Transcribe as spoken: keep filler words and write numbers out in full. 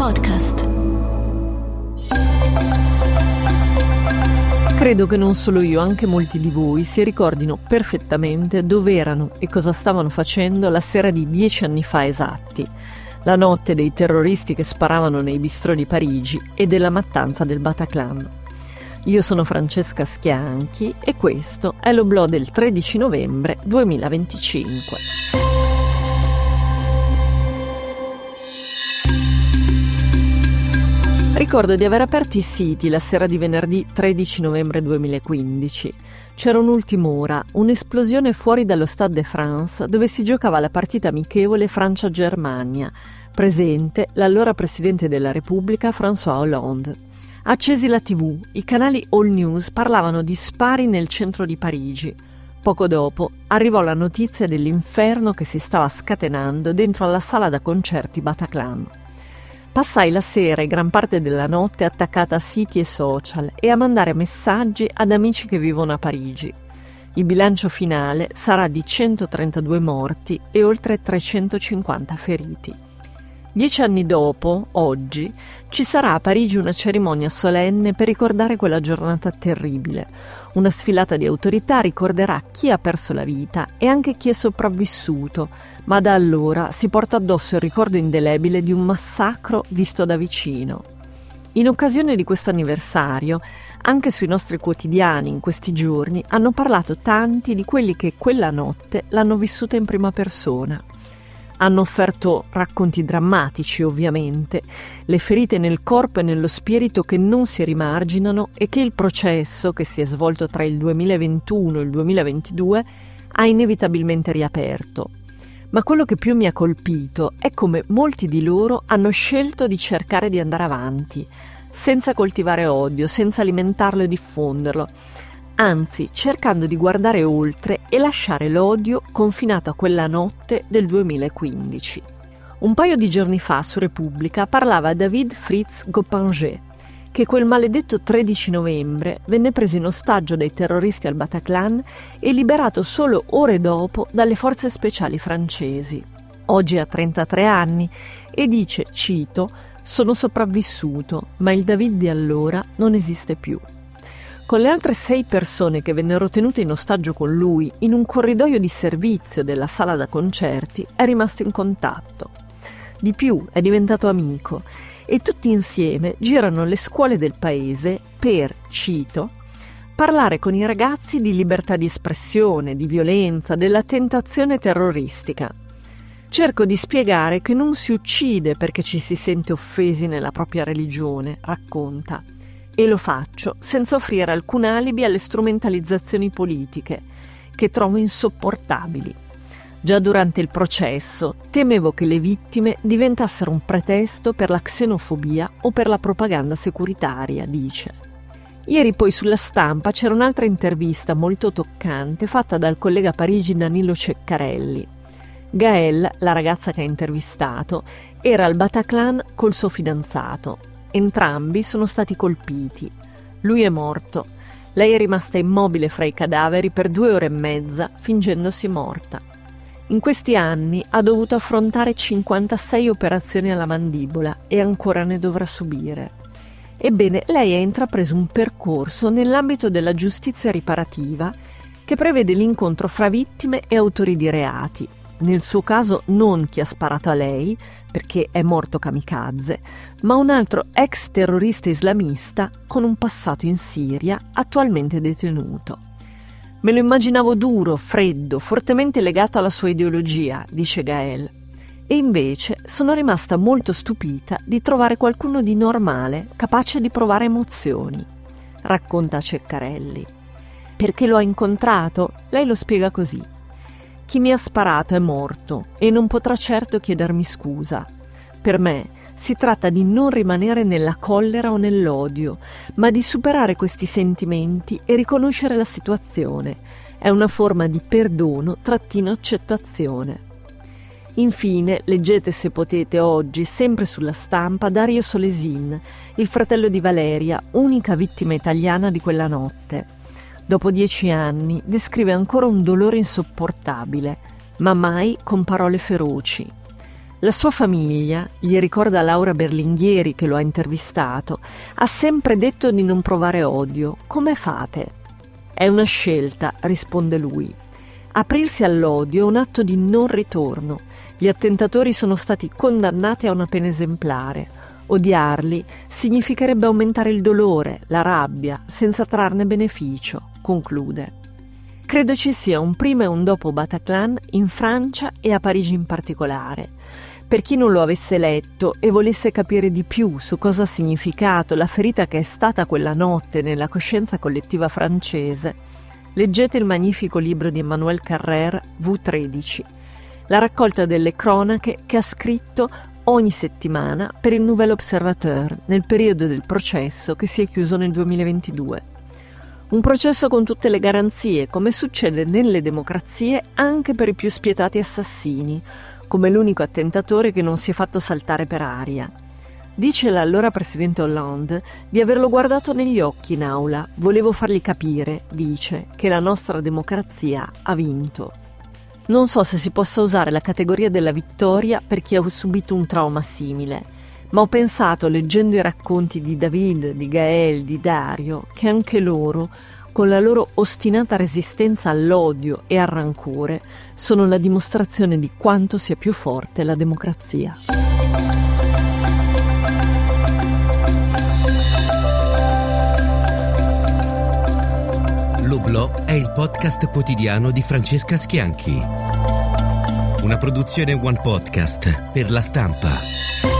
Podcast. Credo che non solo io, anche molti di voi si ricordino perfettamente dove erano e cosa stavano facendo la sera di dieci anni fa esatti, la notte dei terroristi che sparavano nei bistrò di Parigi e della mattanza del Bataclan. Io sono Francesca Schianchi e questo è l'Oblò del tredici novembre duemilaventicinque. Ricordo di aver aperto i siti la sera di venerdì tredici novembre duemilaquindici. C'era un'ultima ora, un'esplosione fuori dallo Stade de France dove si giocava la partita amichevole Francia-Germania, presente l'allora Presidente della Repubblica François Hollande. Accesi la tivù, i canali All News parlavano di spari nel centro di Parigi. Poco dopo arrivò la notizia dell'inferno che si stava scatenando dentro alla sala da concerti Bataclan. Passai la sera e gran parte della notte attaccata a siti e social e a mandare messaggi ad amici che vivono a Parigi. Il bilancio finale sarà di centotrentadue morti e oltre trecentocinquanta feriti. Dieci anni dopo, oggi, ci sarà a Parigi una cerimonia solenne per ricordare quella giornata terribile. Una sfilata di autorità ricorderà chi ha perso la vita e anche chi è sopravvissuto, ma da allora si porta addosso il ricordo indelebile di un massacro visto da vicino. In occasione di questo anniversario, anche sui nostri quotidiani in questi giorni hanno parlato tanti di quelli che quella notte l'hanno vissuta in prima persona. Hanno offerto racconti drammatici, ovviamente, le ferite nel corpo e nello spirito che non si rimarginano e che il processo, che si è svolto tra il duemilaventuno e il duemilaventidue, ha inevitabilmente riaperto. Ma quello che più mi ha colpito è come molti di loro hanno scelto di cercare di andare avanti, senza coltivare odio, senza alimentarlo e diffonderlo, anzi cercando di guardare oltre e lasciare l'odio confinato a quella notte del duemilaquindici. Un paio di giorni fa su Repubblica parlava David Fritz Goppinger, che quel maledetto tredici novembre venne preso in ostaggio dai terroristi al Bataclan e liberato solo ore dopo dalle forze speciali francesi. Oggi ha trentatré anni e dice, cito, «Sono sopravvissuto, ma il David di allora non esiste più». Con le altre sei persone che vennero tenute in ostaggio con lui in un corridoio di servizio della sala da concerti è rimasto in contatto. Di più, è diventato amico e tutti insieme girano le scuole del paese per, cito, parlare con i ragazzi di libertà di espressione, di violenza, della tentazione terroristica. Cerco di spiegare che non si uccide perché ci si sente offesi nella propria religione, racconta. E lo faccio senza offrire alcun alibi alle strumentalizzazioni politiche, che trovo insopportabili. Già durante il processo temevo che le vittime diventassero un pretesto per la xenofobia o per la propaganda securitaria, dice. Ieri poi sulla Stampa c'era un'altra intervista molto toccante fatta dal collega Parigi Danilo Ceccarelli. Gaëlle, la ragazza che ha intervistato, era al Bataclan col suo fidanzato. Entrambi sono stati colpiti. Lui è morto. Lei è rimasta immobile fra i cadaveri per due ore e mezza, fingendosi morta. In questi anni ha dovuto affrontare cinquantasei operazioni alla mandibola e ancora ne dovrà subire. Ebbene, lei ha intrapreso un percorso nell'ambito della giustizia riparativa che prevede l'incontro fra vittime e autori di reati. Nel suo caso non chi ha sparato a lei, perché è morto kamikaze, ma un altro ex terrorista islamista con un passato in Siria, attualmente detenuto. Me lo immaginavo duro, freddo, fortemente legato alla sua ideologia, dice Gaëlle, e invece sono rimasta molto stupita di trovare qualcuno di normale, capace di provare emozioni, racconta Ceccarelli. Perché lo ha incontrato? Lei lo spiega così. Chi mi ha sparato è morto e non potrà certo chiedermi scusa. Per me si tratta di non rimanere nella collera o nell'odio, ma di superare questi sentimenti e riconoscere la situazione. È una forma di perdono trattino accettazione. Infine, leggete se potete oggi, sempre sulla Stampa, Dario Solesin, il fratello di Valeria, unica vittima italiana di quella notte. Dopo dieci anni descrive ancora un dolore insopportabile, ma mai con parole feroci. La sua famiglia, gli ricorda Laura Berlinghieri che lo ha intervistato, ha sempre detto di non provare odio. Come fate? È una scelta, risponde lui. Aprirsi all'odio è un atto di non ritorno. Gli attentatori sono stati condannati a una pena esemplare. Odiarli significherebbe aumentare il dolore, la rabbia, senza trarne beneficio, conclude. Credo ci sia un prima e un dopo Bataclan in Francia e a Parigi in particolare. Per chi non lo avesse letto e volesse capire di più su cosa ha significato la ferita che è stata quella notte nella coscienza collettiva francese, leggete il magnifico libro di Emmanuel Carrère V tredici, la raccolta delle cronache che ha scritto ogni settimana per il Nouvel Observateur nel periodo del processo che si è chiuso nel duemilaventidue. Un processo con tutte le garanzie, come succede nelle democrazie anche per i più spietati assassini, come l'unico attentatore che non si è fatto saltare per aria. Dice l'allora presidente Hollande di averlo guardato negli occhi in aula. Volevo fargli capire, dice, che la nostra democrazia ha vinto. Non so se si possa usare la categoria della vittoria per chi ha subito un trauma simile, ma ho pensato, leggendo i racconti di David, di Gaël, di Dario, che anche loro, con la loro ostinata resistenza all'odio e al rancore, sono la dimostrazione di quanto sia più forte la democrazia. L'Oblò è il podcast quotidiano di Francesca Schianchi. Una produzione One Podcast per La Stampa.